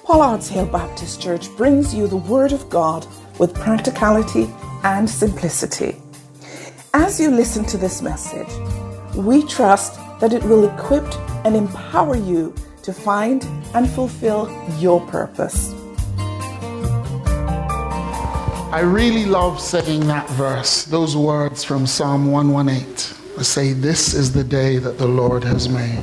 Pollard's Hill Baptist Church brings you the Word of God with practicality and simplicity. As you listen to this message, we trust that it will equip and empower you to find and fulfill your purpose. I really love saying that verse, those words from Psalm 118. I say, this is the day that the Lord has made.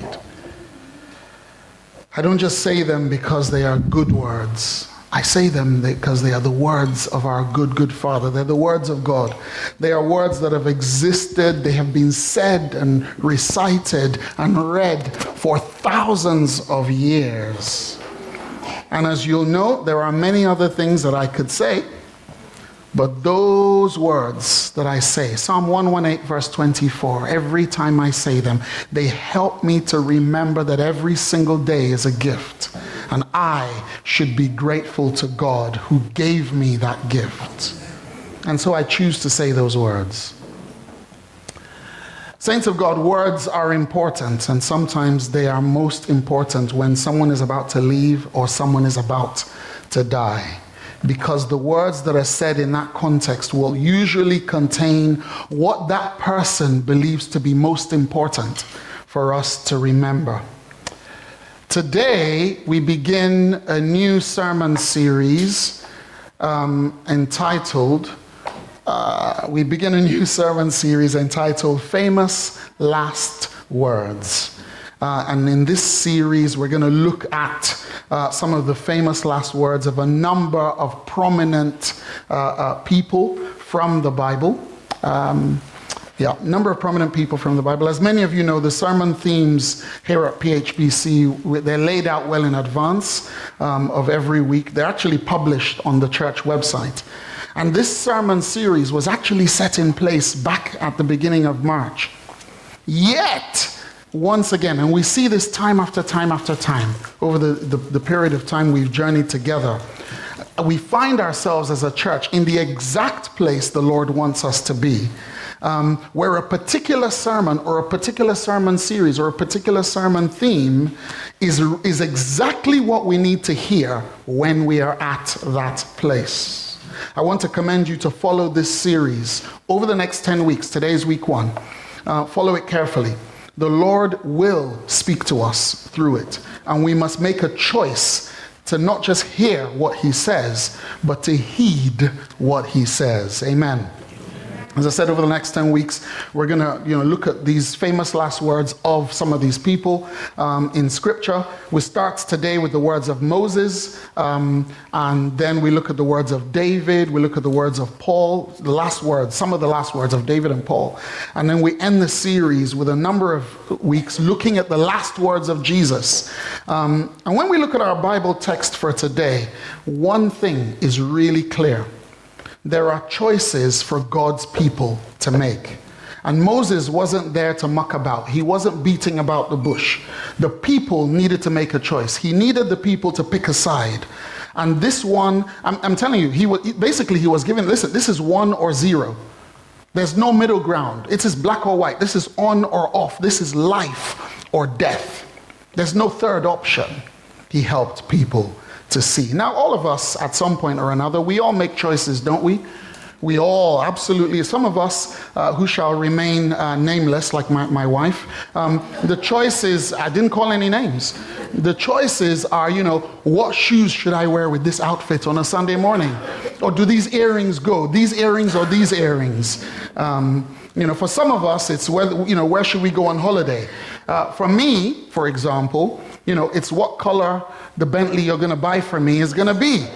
I don't just say them because they are good words. I say them because they are the words of our good Father. They're the words of God. They are words that have existed. They have been said and recited and read for thousands of years. And as you'll know, there are many other things that I could say. But those words that I say, Psalm 118 verse 24, every time I say them, they help me to remember that every single day is a gift. And I should be grateful to God who gave me that gift. And so I choose to say those words. Saints of God, words are important, and sometimes they are most important when someone is about to leave or someone is about to die. Because the words that are said in that context will usually contain what that person believes to be most important for us to remember. Today, we begin a new sermon series entitled Famous Last Words. And in this series, we're going to look at some of the famous last words of a number of prominent people from the Bible. Number of prominent people from the Bible. As many of you know, the sermon themes here at PHBC, they're laid out well in advance of every week. They're actually published on the church website. And this sermon series was actually set in place back at the beginning of March. Yet, once again, and we see this time after time after time, over the period of time we've journeyed together, we find ourselves as a church in the exact place the Lord wants us to be, where a particular sermon or a particular sermon series or a particular sermon theme is exactly what we need to hear when we are at that place. I want to commend you to follow this series over the next 10 weeks. Today is week 1. Follow it carefully. The Lord will speak to us through it. And we must make a choice to not just hear what he says, but to heed what he says. Amen. As I said, over the next 10 weeks, we're going to look at these famous last words of some of these people in Scripture. We start today with the words of Moses, and then we look at the words of David. We look at the words of Paul, the last words, some of the last words of David and Paul. And then we end the series with a number of weeks looking at the last words of Jesus. And when we look at our Bible text for today, one thing is really clear. There are choices for God's people to make. And Moses wasn't there to muck about. He wasn't beating about the bush. The people needed to make a choice. He needed the people to pick a side. And this one, I'm telling you, he was given, listen, this is 1 or 0. There's no middle ground. It is black or white. This is on or off. This is life or death. There's no third option. He helped people to see. Now, all of us, at some point or another, we all make choices, don't we? We all, absolutely. Some of us who shall remain nameless, like my wife, the choices, I didn't call any names. The choices are, what shoes should I wear with this outfit on a Sunday morning? Or do these earrings go? These earrings or these earrings? For some of us, it's where should we go on holiday? For me, for example, it's what color the Bentley you're going to buy for me is going to be.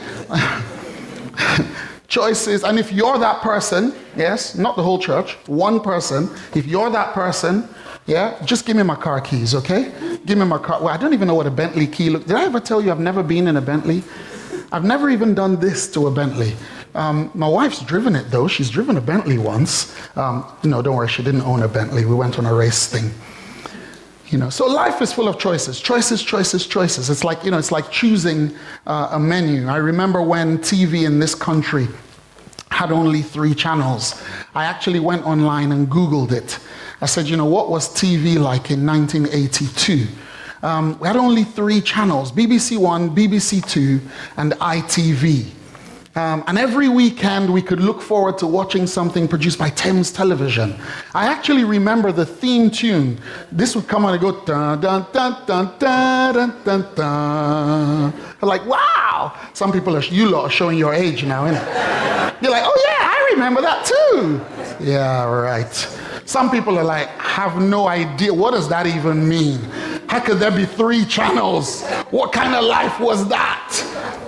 Choices, and if you're that person, yes, not the whole church, one person, if you're that person, just give me my car keys, okay? Give me my car. Well, I don't even know what a Bentley key looks. Did I ever tell you I've never been in a Bentley? I've never even done this to a Bentley. My wife's driven it though. She's driven a Bentley once. No, don't worry, she didn't own a Bentley. We went on a race thing. So life is full of choices. Choices. It's like, it's like choosing a menu. I remember when TV in this country had only 3 channels. I actually went online and Googled it. I said, what was TV like in 1982? we had only 3 channels, BBC One, BBC Two, and ITV. And every weekend we could look forward to watching something produced by Thames Television. I actually remember the theme tune. This would come on and go dun dun dun dun dun dun dun dun. I'm like, wow! Some people you lot are showing your age now, innit? You're like, oh yeah, I remember that too. Yeah, right. Some people are like, have no idea, what does that even mean? How could there be 3 channels? What kind of life was that?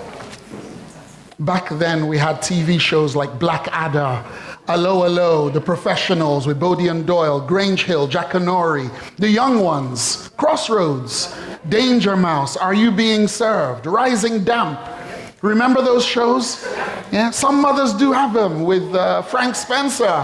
Back then, we had TV shows like Blackadder, Allo Allo, The Professionals with Bodie and Doyle, Grange Hill, Jack Honori, The Young Ones, Crossroads, Danger Mouse, Are You Being Served, Rising Damp. Remember those shows? Yeah, some mothers do have them with Frank Spencer.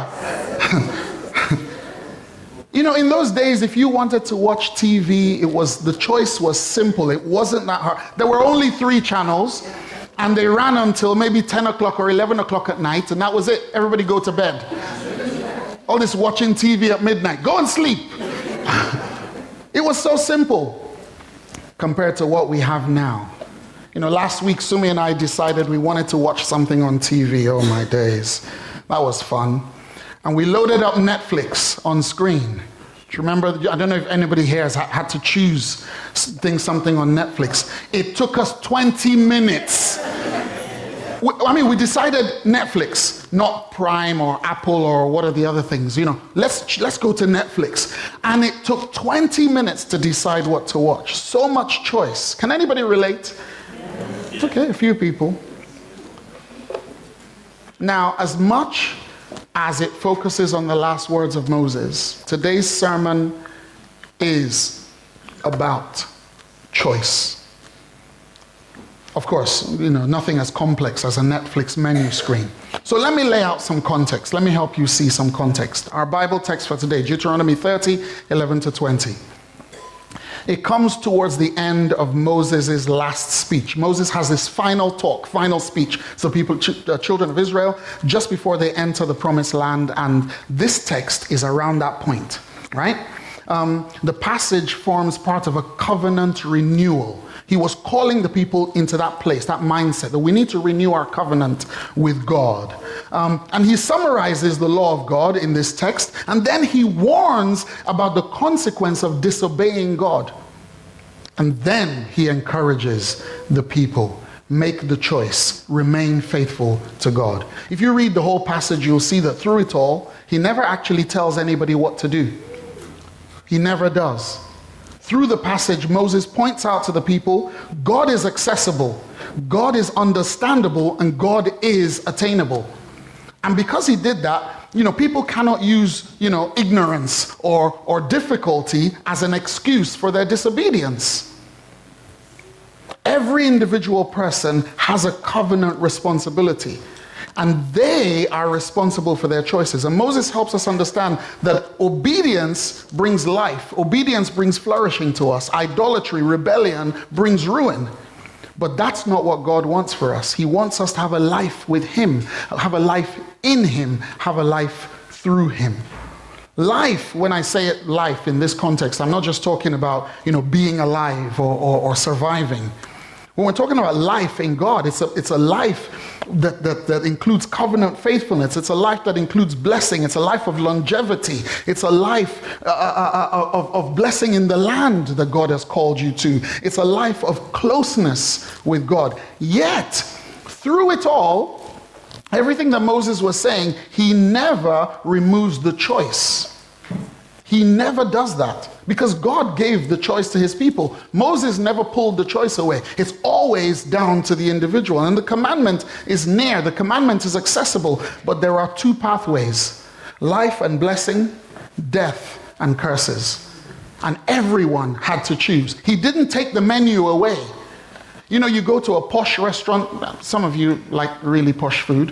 You know, in those days, if you wanted to watch TV, the choice was simple. It wasn't that hard. There were only 3 channels. And they ran until maybe 10 o'clock or 11 o'clock at night, and that was it. Everybody go to bed. All this watching TV at midnight. Go and sleep. It was so simple compared to what we have now. You know, last week, Sumi and I decided we wanted to watch something on TV. Oh, my days. That was fun. And we loaded up Netflix on screen. Do you remember? I don't know if anybody here has had to choose something on Netflix. It took us 20 minutes. We decided Netflix, not Prime or Apple or what are the other things. You know, let's go to Netflix. And it took 20 minutes to decide what to watch. So much choice. Can anybody relate? Okay, a few people. Now, as much as it focuses on the last words of Moses, today's sermon is about choice. Of course, you know, nothing as complex as a Netflix menu screen. So let me lay out some context. Let me help you see some context. Our Bible text for today, Deuteronomy 30, 11 to 20. It comes towards the end of Moses' last speech. Moses has this final talk, final speech. So children of Israel, just before they enter the promised land, and this text is around that point, right? The passage forms part of a covenant renewal. He was calling the people into that place, that mindset, that we need to renew our covenant with God. And he summarizes the law of God in this text, and then he warns about the consequence of disobeying God. And then he encourages the people, make the choice, remain faithful to God. If you read the whole passage, you'll see that through it all, he never actually tells anybody what to do. He never does. Through the passage, Moses points out to the people, God is accessible, God is understandable, and God is attainable. And because he did that, you know, people cannot use, you know, ignorance or difficulty as an excuse for their disobedience. Every individual person has a covenant responsibility, and they are responsible for their choices. And Moses helps us understand that obedience brings life. Obedience brings flourishing to us. Idolatry, rebellion brings ruin. But that's not what God wants for us. He wants us to have a life with him, have a life in him, have a life through him. Life, when I say it life in this context, I'm not just talking about, you know, being alive or surviving. When we're talking about life in God, it's a life that includes covenant faithfulness. It's a life that includes blessing. It's a life of longevity. It's a life of blessing in the land that God has called you to. It's a life of closeness with God. Yet, through it all, everything that Moses was saying, he never removes the choice. He never does that because God gave the choice to his people. Moses never pulled the choice away. It's always down to the individual. And the commandment is near. The commandment is accessible. But there are 2 pathways: life and blessing, death and curses. And everyone had to choose. He didn't take the menu away. You know, you go to a posh restaurant, some of you like really posh food,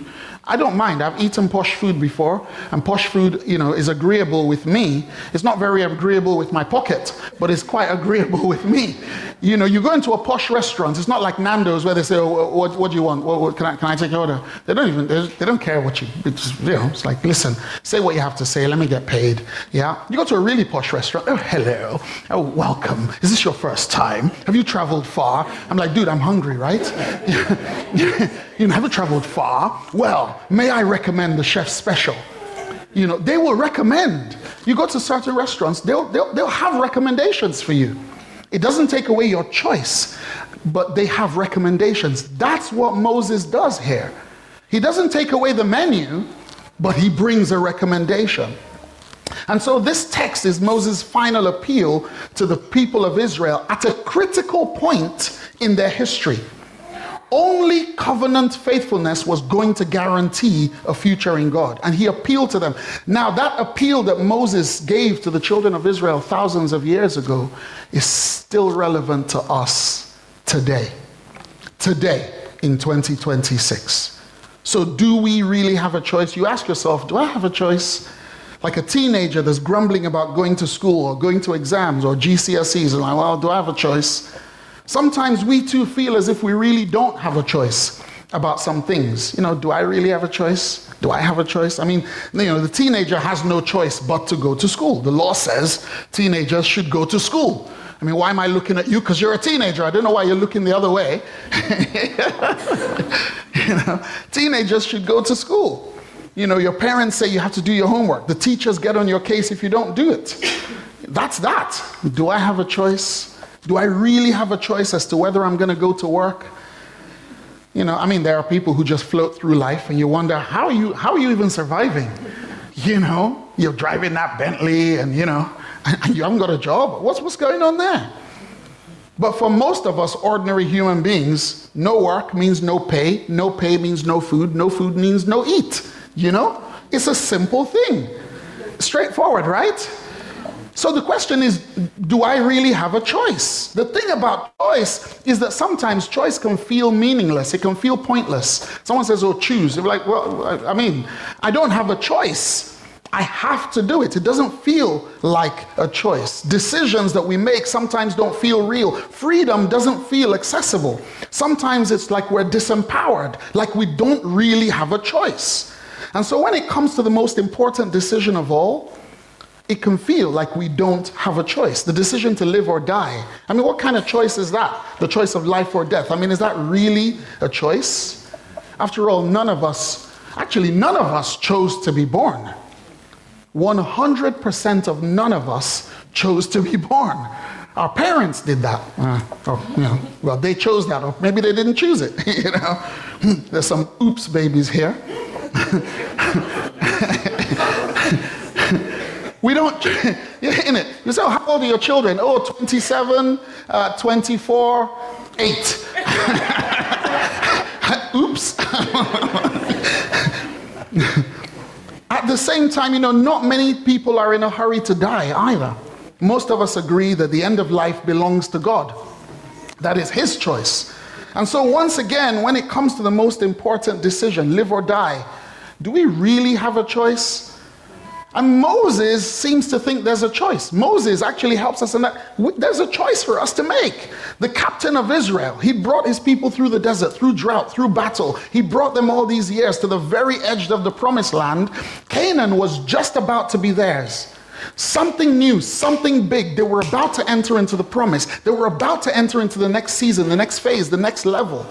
I don't mind. I've eaten posh food before, and posh food, is agreeable with me. It's not very agreeable with my pocket, but it's quite agreeable with me. You go into a posh restaurant. It's not like Nando's where they say, "Oh, what do you want? Can I take your order?" They don't care what you. It's like, listen, say what you have to say. Let me get paid. Yeah. You go to a really posh restaurant. Oh, hello. Oh, welcome. Is this your first time? Have you traveled far? I'm like, dude, I'm hungry, right? Have you traveled far? Well, may I recommend the chef's special? They will recommend. You go to certain restaurants, they'll have recommendations for you. It doesn't take away your choice, but they have recommendations. That's what Moses does here. He doesn't take away the menu, but he brings a recommendation. And so this text is Moses' final appeal to the people of Israel at a critical point in their history. Only covenant faithfulness was going to guarantee a future in God. And he appealed to them. Now, that appeal that Moses gave to the children of Israel thousands of years ago is still relevant to us today. Today, in 2026. So do we really have a choice? You ask yourself, do I have a choice? Like a teenager that's grumbling about going to school or going to exams or GCSEs. And like, well, do I have a choice? Sometimes we too feel as if we really don't have a choice about some things. Do I really have a choice? Do I have a choice? I mean, the teenager has no choice but to go to school. The law says teenagers should go to school. I mean, why am I looking at you? Because you're a teenager. I don't know why you're looking the other way. Teenagers should go to school. Your parents say you have to do your homework. The teachers get on your case if you don't do it. That's that. Do I have a choice? Do I really have a choice as to whether I'm going to go to work? There are people who just float through life and you wonder, how are you even surviving? You're driving that Bentley and you haven't got a job. What's going on there? But for most of us ordinary human beings, no work means no pay means no food means no eat. It's a simple thing. Straightforward, right? So the question is, do I really have a choice? The thing about choice is that sometimes choice can feel meaningless. It can feel pointless. Someone says, oh, choose. You're like, well, I don't have a choice. I have to do it. It doesn't feel like a choice. Decisions that we make sometimes don't feel real. Freedom doesn't feel accessible. Sometimes it's like we're disempowered, like we don't really have a choice. And so when it comes to the most important decision of all, it can feel like we don't have a choice. The decision to live or die. What kind of choice is that? The choice of life or death. Is that really a choice? After all, none of us chose to be born. 100% of none of us chose to be born. Our parents did that. Well, they chose that, or maybe they didn't choose it. There's some oops babies here. We don't, in it. You say, oh, how old are your children? Oh, 27, 24, 8. Oops. At the same time, not many people are in a hurry to die either. Most of us agree that the end of life belongs to God. That is his choice. And so once again, when it comes to the most important decision, live or die, do we really have a choice? And Moses seems to think there's a choice. Moses actually helps us in that. There's a choice for us to make. The captain of Israel, he brought his people through the desert, through drought, through battle. He brought them all these years to the very edge of the promised land. Canaan was just about to be theirs. Something new, something big. They were about to enter into the promise. They were about to enter into the next season, the next phase, the next level.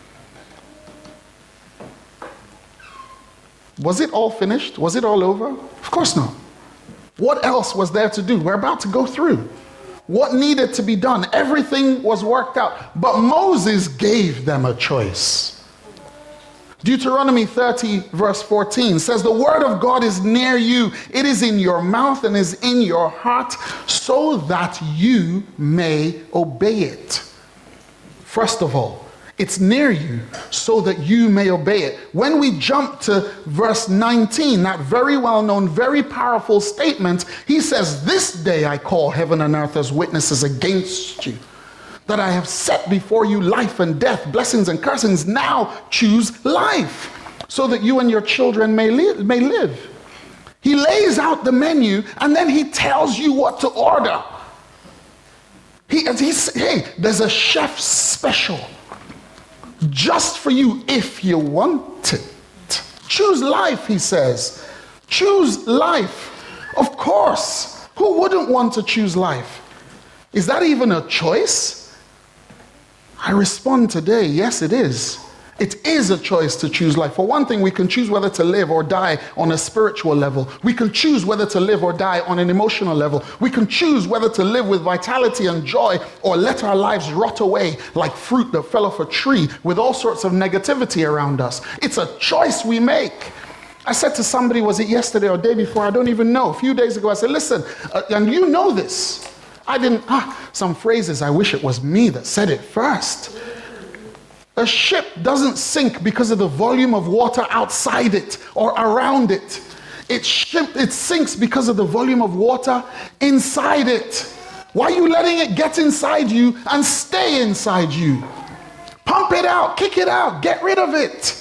Was it all finished? Was it all over? Of course not. What else was there to do? We're about to go through. What needed to be done? Everything was worked out. But Moses gave them a choice. Deuteronomy 30 verse 14 says, the word of God is near you. It is in your mouth and is in your heart, so that you may obey it. First of all, it's near you so that you may obey it. When we jump to verse 19, that very well-known, very powerful statement, he says, this day I call heaven and earth as witnesses against you, that I have set before you life and death, blessings and cursings. Now choose life, so that you and your children may live. He lays out the menu and then he tells you what to order. Hey, there's a chef's special just for you if you want it. Choose life, he says. Choose life. Of course. Who wouldn't want to choose life? Is that even a choice? I respond today, yes, it is. It is a choice to choose life. For one thing, we can choose whether to live or die on a spiritual level. We can choose whether to live or die on an emotional level. We can choose whether to live with vitality and joy or let our lives rot away like fruit that fell off a tree with all sorts of negativity around us. It's a choice we make. I said to somebody, was it yesterday or day before? I don't even know. A few days ago, I said, listen, and you know this. I didn't, some phrases, I wish it was me that said it first. A ship doesn't sink because of the volume of water outside it or around it. It sinks because of the volume of water inside it. Why are you letting it get inside you and stay inside you? Pump it out, kick it out, get rid of it.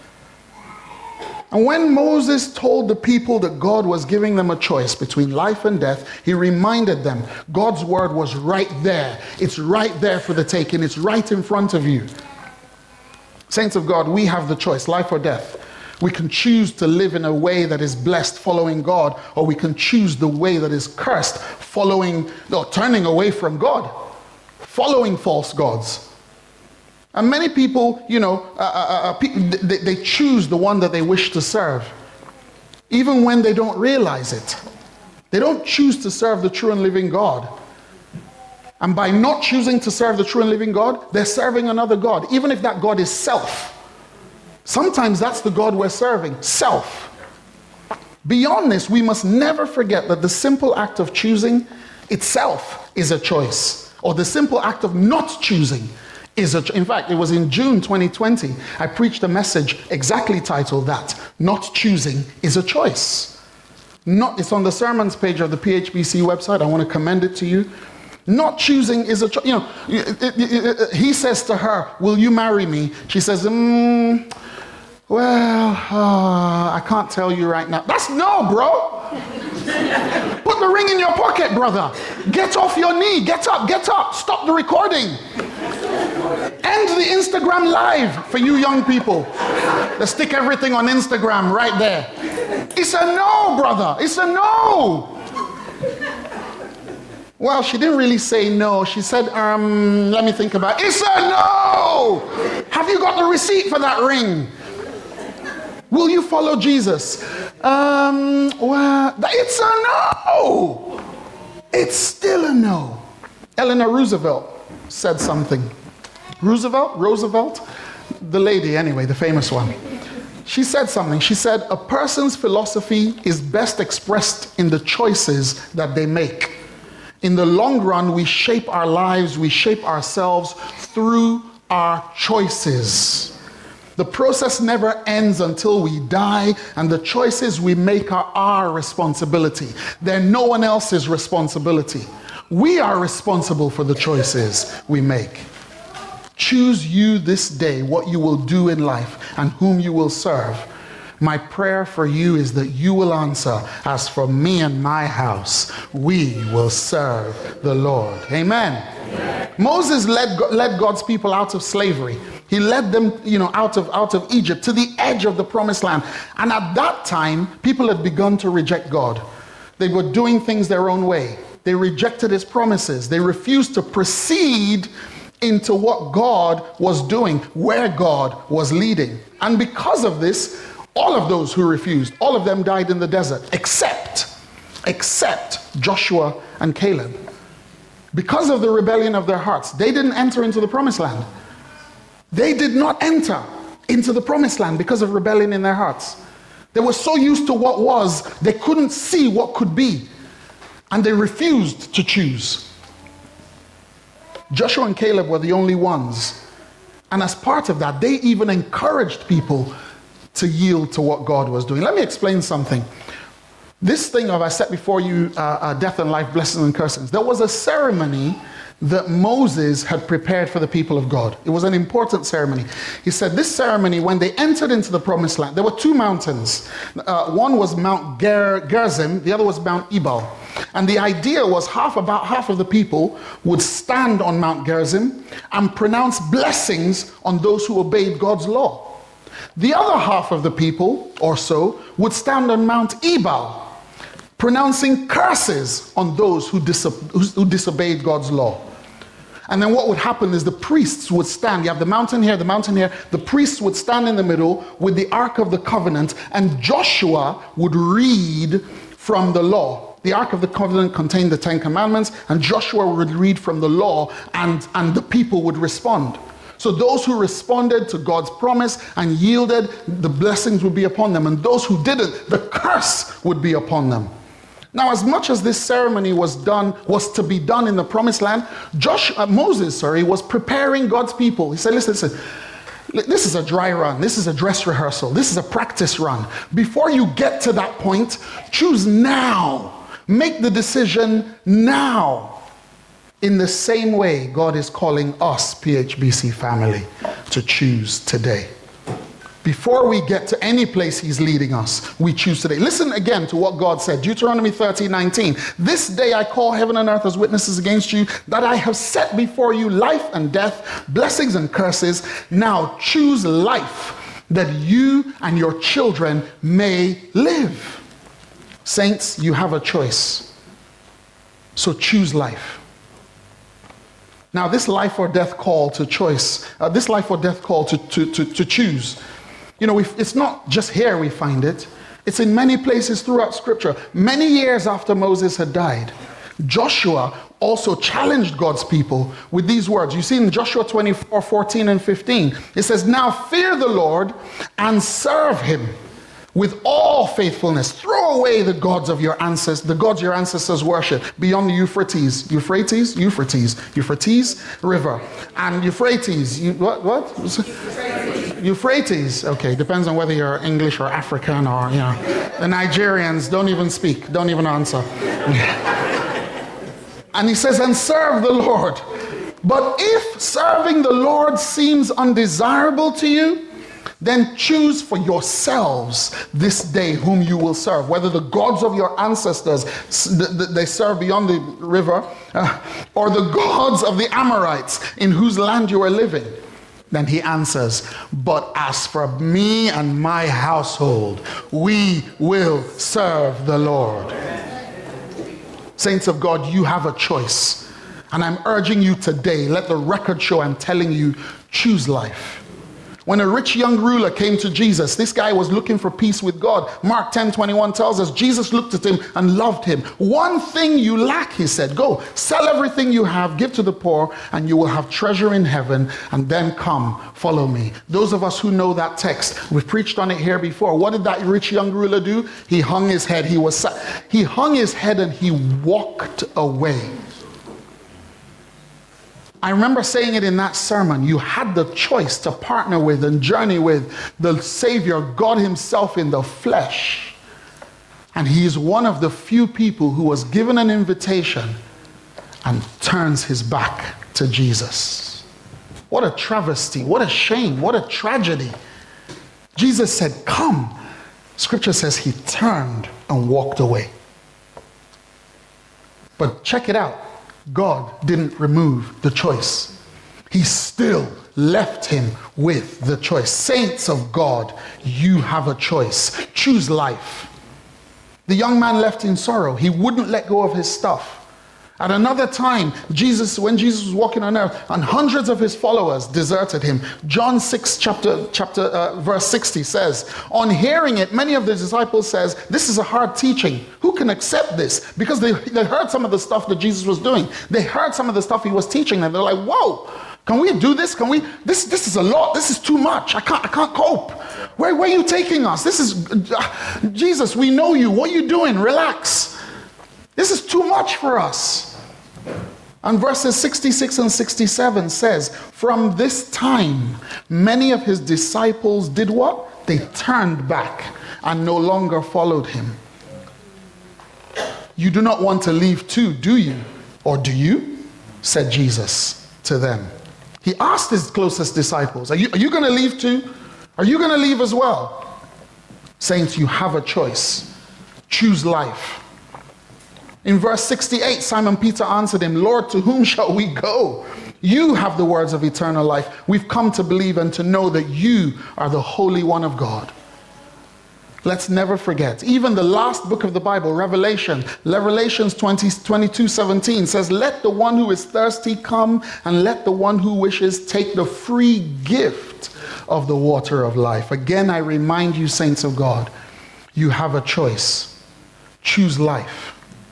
And when Moses told the people that God was giving them a choice between life and death, he reminded them God's word was right there. It's right there for the taking. It's right in front of you. Saints of God, we have the choice, life or death. We can choose to live in a way that is blessed, following God, or we can choose the way that is cursed, turning away from God, following false gods. And many people, they choose the one that they wish to serve, even when they don't realize it. They don't choose to serve the true and living God. And by not choosing to serve the true and living God, they're serving another God, even if that God is self. Sometimes that's the God we're serving, self. Beyond this, we must never forget that the simple act of choosing itself is a choice, or the simple act of not choosing is a choice. In fact, it was in June 2020, I preached a message exactly titled that, Not Choosing is a Choice. It's on the sermons page of the PHBC website. I want to commend it to you. Not choosing is a choice. He says to her, will you marry me? She says, I can't tell you right now. That's no, bro. Put the ring in your pocket, brother. Get off your knee. Get up. Stop the recording. End the Instagram live for you young people. They stick everything on Instagram right there. It's a no, brother. It's a no. Well, she didn't really say no. She said, let me think about it. It's a no! Have you got the receipt for that ring? Will you follow Jesus? It's a no! It's still a no. Eleanor Roosevelt said something. Roosevelt? The lady, anyway, the famous one. She said something. She said, a person's philosophy is best expressed in the choices that they make. In the long run, we shape our lives, we shape ourselves through our choices. The process never ends until we die, and the choices we make are our responsibility. They're no one else's responsibility. We are responsible for the choices we make. Choose you this day what you will do in life and whom you will serve. My prayer for you is that you will answer, as for me and my house, we will serve the Lord. Amen. Amen. Moses led God's people out of slavery. He led them, out of Egypt to the edge of the promised land. And at that time, people had begun to reject God. They were doing things their own way. They rejected his promises. They refused to proceed into what God was doing, where God was leading. And because of this, all of those who refused, all of them died in the desert, except Joshua and Caleb. Because of the rebellion of their hearts, they didn't enter into the promised land. They did not enter into the promised land because of rebellion in their hearts. They were so used to what was, they couldn't see what could be. And they refused to choose. Joshua and Caleb were the only ones. And as part of that, they even encouraged people to yield to what God was doing. Let me explain something. This thing of I set before you death and life, blessings and cursings. There was a ceremony that Moses had prepared for the people of God. It was an important ceremony. He said this ceremony, when they entered into the promised land, there were two mountains. One was Mount Gerizim, the other was Mount Ebal. And the idea was about half of the people would stand on Mount Gerizim and pronounce blessings on those who obeyed God's law. The other half of the people, or so, would stand on Mount Ebal, pronouncing curses on those who disobeyed God's law. And then what would happen is the priests would stand. You have the mountain here, the mountain here. The priests would stand in the middle with the Ark of the Covenant, and Joshua would read from the law. The Ark of the Covenant contained the Ten Commandments, and Joshua would read from the law, and the people would respond. So those who responded to God's promise and yielded, the blessings would be upon them. And those who didn't, the curse would be upon them. Now, as much as this ceremony was to be done in the promised land, Moses was preparing God's people. He said, listen, this is a dry run. This is a dress rehearsal. This is a practice run. Before you get to that point, choose now. Make the decision now. In the same way, God is calling us, PHBC family, to choose today. Before we get to any place he's leading us, we choose today. Listen again to what God said. Deuteronomy 30:19. This day I call heaven and earth as witnesses against you, that I have set before you life and death, blessings and curses. Now choose life, that you and your children may live. Saints, you have a choice. So choose life. Now this life or death call to choice, this life or death call to choose, you know, it's not just here we find it. It's in many places throughout Scripture. Many years after Moses had died, Joshua also challenged God's people with these words. You see in Joshua 24:14 and 15, it says, now fear the Lord and serve him with all faithfulness. Throw away the gods of your ancestors, the gods your ancestors worship beyond the Euphrates River. And Euphrates, Euphrates, okay, depends on whether you're English or African or, you know. The Nigerians don't even speak, don't even answer. And he says, and serve the Lord. But if serving the Lord seems undesirable to you, then choose for yourselves this day whom you will serve, whether the gods of your ancestors they serve beyond the river, or the gods of the Amorites in whose land you are living. Then he answers, but as for me and my household, we will serve the Lord. Saints of God, you have a choice. And I'm urging you today, let the record show I'm telling you, choose life. When a rich young ruler came to Jesus, this guy was looking for peace with God. Mark 10:21 tells us Jesus looked at him and loved him. One thing you lack, he said, go sell everything you have, give to the poor, and you will have treasure in heaven, and then come, follow me. Those of us who know that text, we've preached on it here before. What did that rich young ruler do? He hung his head. He hung his head and he walked away. I remember saying it in that sermon. You had the choice to partner with and journey with the Savior, God himself in the flesh. And he is one of the few people who was given an invitation and turns his back to Jesus. What a travesty, what a shame, what a tragedy. Jesus said, come. Scripture says he turned and walked away. But check it out. God didn't remove the choice. He still left him with the choice. Saints of God, you have a choice. Choose life. The young man left in sorrow. He wouldn't let go of his stuff. At another time, when Jesus was walking on earth, and hundreds of his followers deserted him. John 6, verse 60 says, on hearing it, many of the disciples says, this is a hard teaching. Who can accept this? Because they heard some of the stuff that Jesus was doing. They heard some of the stuff he was teaching, and they're like, whoa, can we do this? This is a lot. This is too much. I can't cope. Where are you taking us? This is, Jesus, we know you. What are you doing? Relax. This is too much for us. And verses 66 and 67 says, from this time, many of his disciples did what? They turned back and no longer followed him. You do not want to leave too, do you? Or do you? said Jesus to them. He asked his closest disciples, are you going to leave too? Are you going to leave as well? Saints, you have a choice. Choose life. In verse 68, Simon Peter answered him, Lord, to whom shall we go? You have the words of eternal life. We've come to believe and to know that you are the Holy One of God. Let's never forget, even the last book of the Bible, Revelations 22:17 says, let the one who is thirsty come, and let the one who wishes take the free gift of the water of life. Again, I remind you, saints of God, you have a choice. Choose life.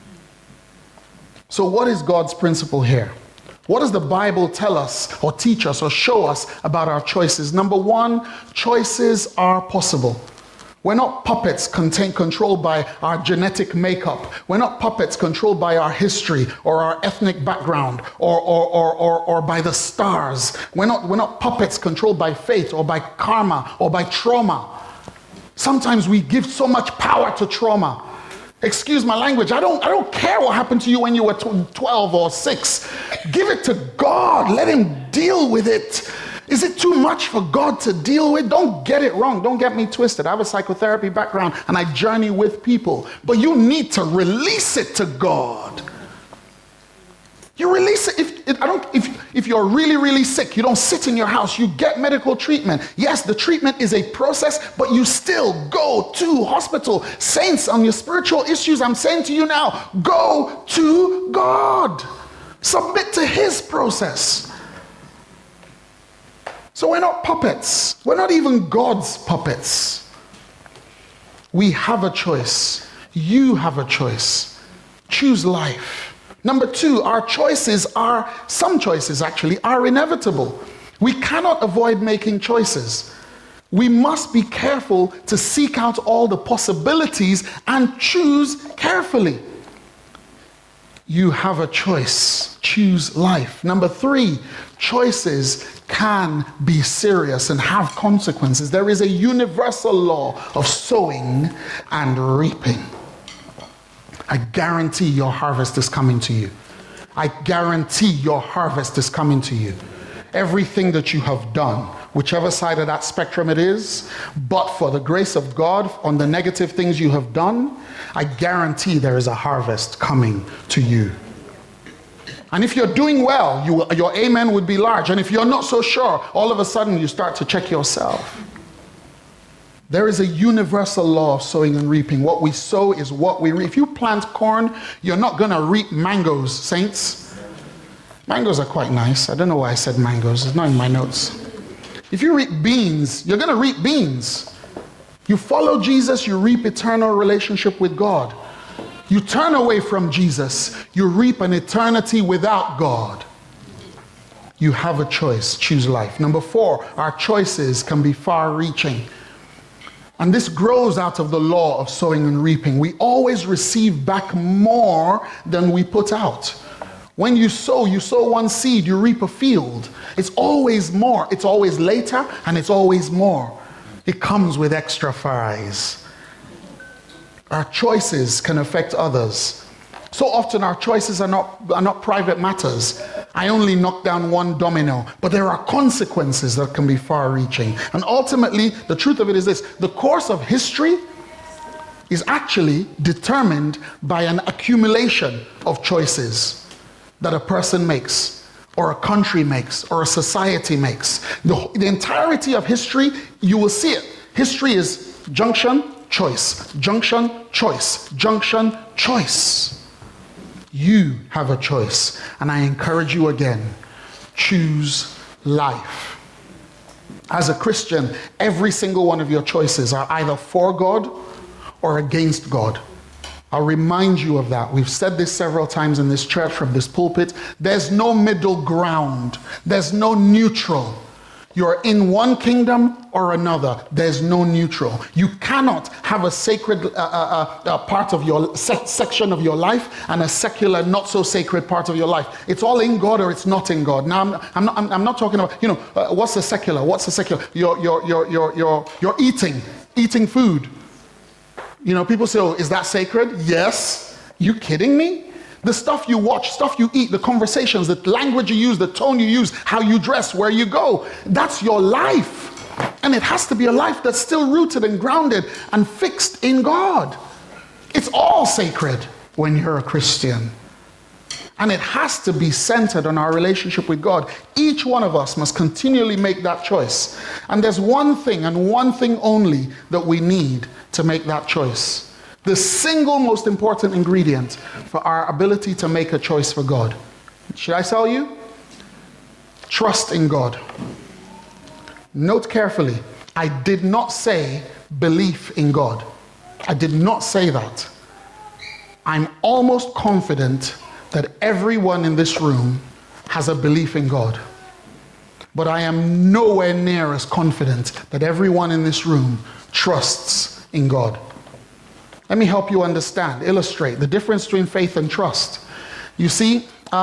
So what is God's principle here? What does the Bible tell us or teach us or show us about our choices? Number one, choices are possible. We're not puppets controlled by our genetic makeup. We're not puppets controlled by our history or our ethnic background or by the stars. We're not puppets controlled by fate or by karma or by trauma. Sometimes we give so much power to trauma. Excuse my language. I don't care what happened to you when you were 12 or 6. Give it to God. Let him deal with it. Is it too much for God to deal with? Don't get it wrong. Don't get me twisted. I have a psychotherapy background and I journey with people. But you need to release it to God. You release it. If you're really, really sick, you don't sit in your house. You get medical treatment. Yes, the treatment is a process, but you still go to hospital. Saints, on your spiritual issues, I'm saying to you now, go to God. Submit to his process. So we're not puppets. We're not even God's puppets. We have a choice. You have a choice. Choose life. Number two, some choices actually are inevitable. We cannot avoid making choices. We must be careful to seek out all the possibilities and choose carefully. You have a choice. Choose life. Number three, choices can be serious and have consequences. There is a universal law of sowing and reaping. I guarantee your harvest is coming to you. I guarantee your harvest is coming to you. Everything that you have done, whichever side of that spectrum it is, but for the grace of God on the negative things you have done, I guarantee there is a harvest coming to you. And if you're doing well, your amen would be large. And if you're not so sure, all of a sudden you start to check yourself. There is a universal law of sowing and reaping. What we sow is what we reap. If you plant corn, you're not going to reap mangoes, saints. Mangoes are quite nice. I don't know why I said mangoes. It's not in my notes. If you reap beans, you're going to reap beans. You follow Jesus, you reap eternal relationship with God. You turn away from Jesus, you reap an eternity without God. You have a choice. Choose life. Number four, our choices can be far-reaching. And this grows out of the law of sowing and reaping. We always receive back more than we put out. When you sow one seed, you reap a field. It's always more. It's always later, and it's always more. It comes with extra fries. Our choices can affect others. So often our choices are not private matters. I only knock down one domino, but there are consequences that can be far-reaching. And ultimately, the truth of it is this: the course of history is actually determined by an accumulation of choices that a person makes, or a country makes, or a society makes. The entirety of history, you will see it. History is junction, choice, junction, choice, junction, choice. You have a choice, and I encourage you again, choose life. As a Christian, every single one of your choices are either for God or against God. I'll remind you of that. We've said this several times in this church from this pulpit. There's no middle ground. There's no neutral. You're in one kingdom or another. There's no neutral. You cannot have a sacred part of your section of your life and a secular, not so sacred part of your life. It's all in God or it's not in God. Now, I'm not talking about, what's the secular? What's the secular? You're eating food. People say, oh, is that sacred? Yes. You kidding me? The stuff you watch, stuff you eat, the conversations, the language you use, the tone you use, how you dress, where you go. That's your life. And it has to be a life that's still rooted and grounded and fixed in God. It's all sacred when you're a Christian. And it has to be centered on our relationship with God. Each one of us must continually make that choice. And there's one thing and one thing only that we need to make that choice. The single most important ingredient for our ability to make a choice for God. Should I tell you? Trust in God. Note carefully, I did not say belief in God. I did not say that. I'm almost confident that everyone in this room has a belief in God. But I am nowhere near as confident that everyone in this room trusts in God. Let me help you understand, illustrate the difference between faith and trust. You see,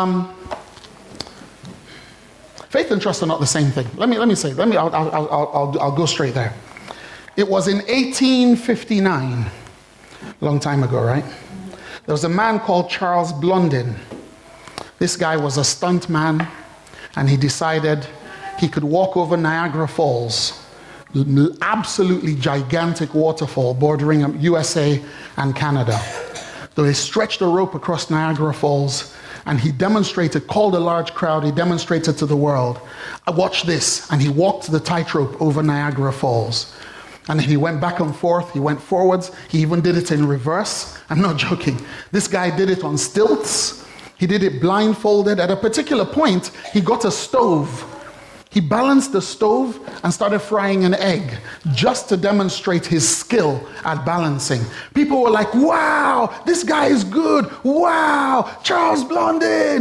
faith and trust are not the same thing. I'll go straight there. It was in 1859, long time ago, right? There was a man called Charles Blondin. This guy was a stunt man, and he decided he could walk over Niagara Falls, absolutely gigantic waterfall bordering USA and Canada. So they stretched a rope across Niagara Falls, and he demonstrated, called a large crowd, he demonstrated to the world, watch this, and he walked the tightrope over Niagara Falls. And he went back and forth, he went forwards, he even did it in reverse. I'm not joking. This guy did it on stilts. He did it blindfolded. At a particular point, he got a stove. He balanced the stove and started frying an egg just to demonstrate his skill at balancing. People were like, wow, this guy is good. Wow, Charles Blondin,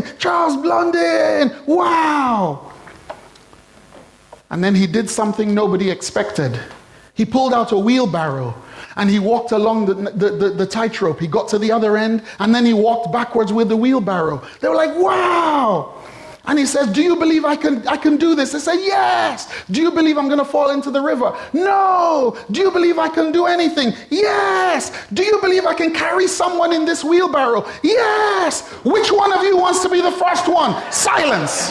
wow. And then he did something nobody expected. He pulled out a wheelbarrow and he walked along the tightrope. He got to the other end and then he walked backwards with the wheelbarrow. They were like, wow. And he says, do you believe I can do this? They say, yes. Do you believe I'm going to fall into the river? No. Do you believe I can do anything? Yes. Do you believe I can carry someone in this wheelbarrow? Yes. Which one of you wants to be the first one? Silence.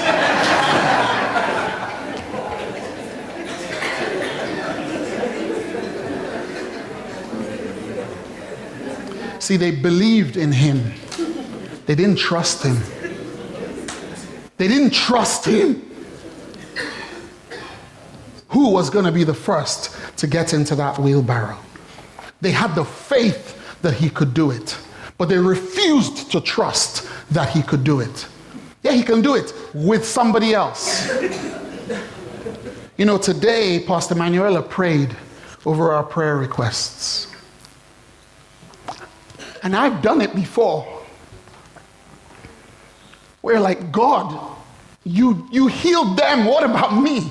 See, they believed in him. They didn't trust him. They didn't trust him. Who was going to be the first to get into that wheelbarrow? They had the faith that he could do it, but they refused to trust that he could do it. Yeah, he can do it with somebody else. You know, today, Pastor Manuela prayed over our prayer requests. And I've done it before. We're like, God, you healed them. What about me?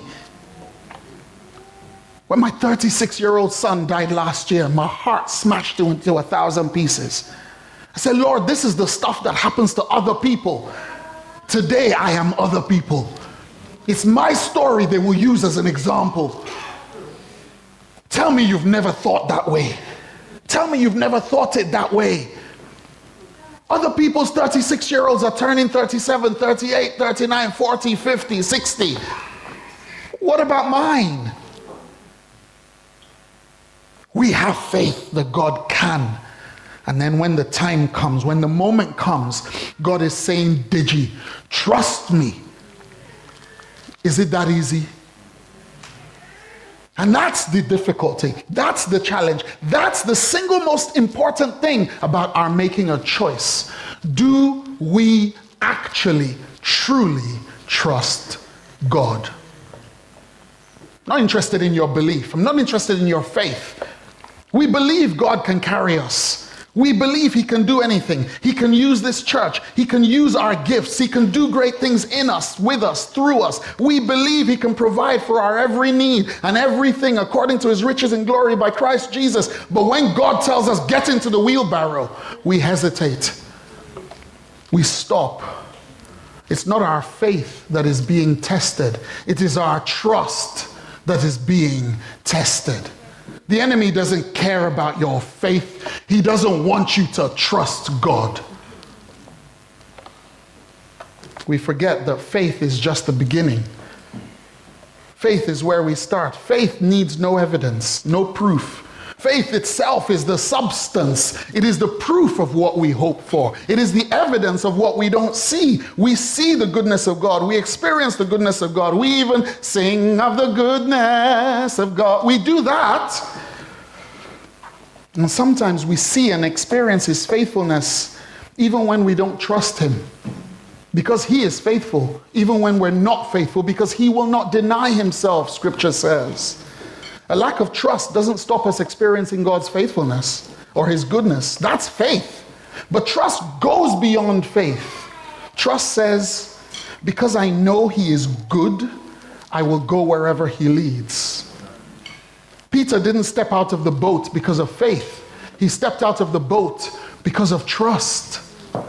When my 36-year-old son died last year, my heart smashed into 1,000 pieces. I said, Lord, this is the stuff that happens to other people. Today, I am other people. It's my story they will use as an example. Tell me you've never thought that way. Tell me you've never thought it that way. Other people's 36-year-olds are turning 37, 38, 39, 40, 50, 60. What about mine? We have faith that God can. And then when the time comes, when the moment comes, God is saying, Digi, trust me. Is it that easy? And that's the difficulty. That's the challenge. That's the single most important thing about our making a choice. Do we actually, truly trust God? I'm not interested in your belief. I'm not interested in your faith. We believe God can carry us. We believe he can do anything. He can use this church. He can use our gifts. He can do great things in us, with us, through us. We believe he can provide for our every need and everything according to his riches and glory by Christ Jesus. But when God tells us, get into the wheelbarrow, we hesitate. We stop. It's not our faith that is being tested. It is our trust that is being tested. The enemy doesn't care about your faith. He doesn't want you to trust God. we forget that faith is just the beginning. Faith is where we start. Faith needs no evidence, no proof. Faith itself is the substance. It is the proof of what we hope for. It is the evidence of what we don't see. We see the goodness of God. We experience the goodness of God. We even sing of the goodness of God. We do that. And sometimes we see and experience His faithfulness even when we don't trust Him. Because He is faithful, even when we're not faithful, because He will not deny Himself, Scripture says. A lack of trust doesn't stop us experiencing God's faithfulness or His goodness. That's faith. But trust goes beyond faith. Trust says, because I know He is good, I will go wherever He leads. Peter didn't step out of the boat because of faith. He stepped out of the boat because of trust.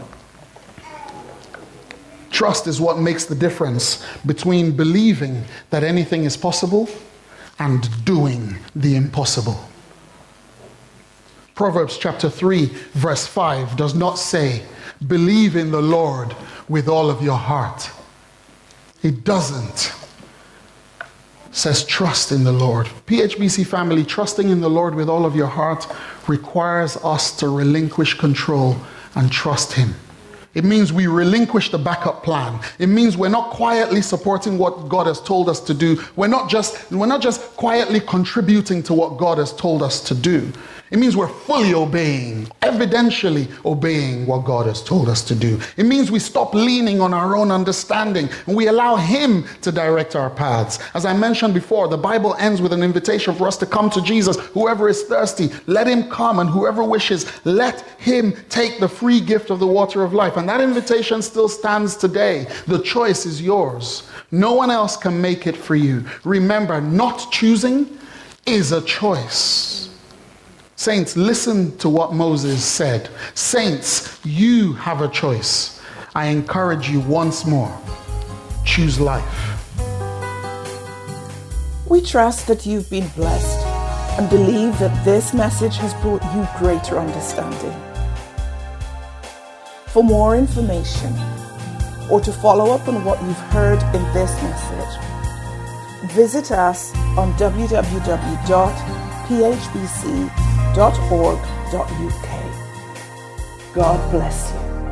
Trust is what makes the difference between believing that anything is possible and doing the impossible. Proverbs chapter 3, verse 5 does not say, believe in the Lord with all of your heart. It doesn't. It says trust in the Lord. PHBC family, trusting in the Lord with all of your heart requires us to relinquish control and trust Him. It means we relinquish the backup plan. It means we're not quietly supporting what God has told us to do. We're not just quietly contributing to what God has told us to do. It means we're fully obeying, evidentially obeying what God has told us to do. It means we stop leaning on our own understanding and we allow Him to direct our paths. As I mentioned before, the Bible ends with an invitation for us to come to Jesus. Whoever is thirsty, let him come, and whoever wishes, let him take the free gift of the water of life. And that invitation still stands today. The choice is yours. No one else can make it for you. Remember, not choosing is a choice. Saints, listen to what Moses said. Saints, you have a choice. I encourage you once more. Choose life. We trust that you've been blessed and believe that this message has brought you greater understanding. For more information or to follow up on what you've heard in this message, visit us on www.phbc.org.uk. God bless you.